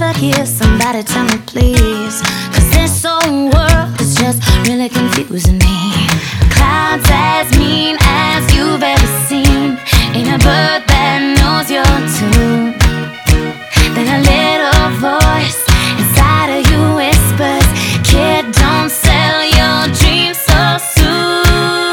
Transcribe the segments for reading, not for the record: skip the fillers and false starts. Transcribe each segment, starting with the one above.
ever hear somebody tell me please? Cause this whole world is just really confusing me. Clouds as mean as you've ever seen. Ain't a bird that knows your tune. Then a little voice inside of you whispers, kid, don't sell your dreams so soon.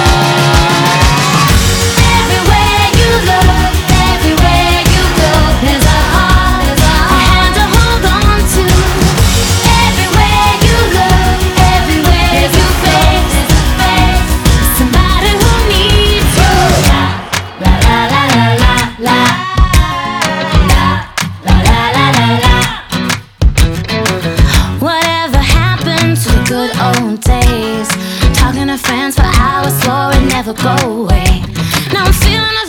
Everywhere you look, everywhere you go, there's a heart, a hand to hold on to. Everywhere you look, everywhere you face, somebody who needs you. La la la la la la. Whatever happened to the good old days? Talking to friends for hours, swore it'd never go away. Now I'm feeling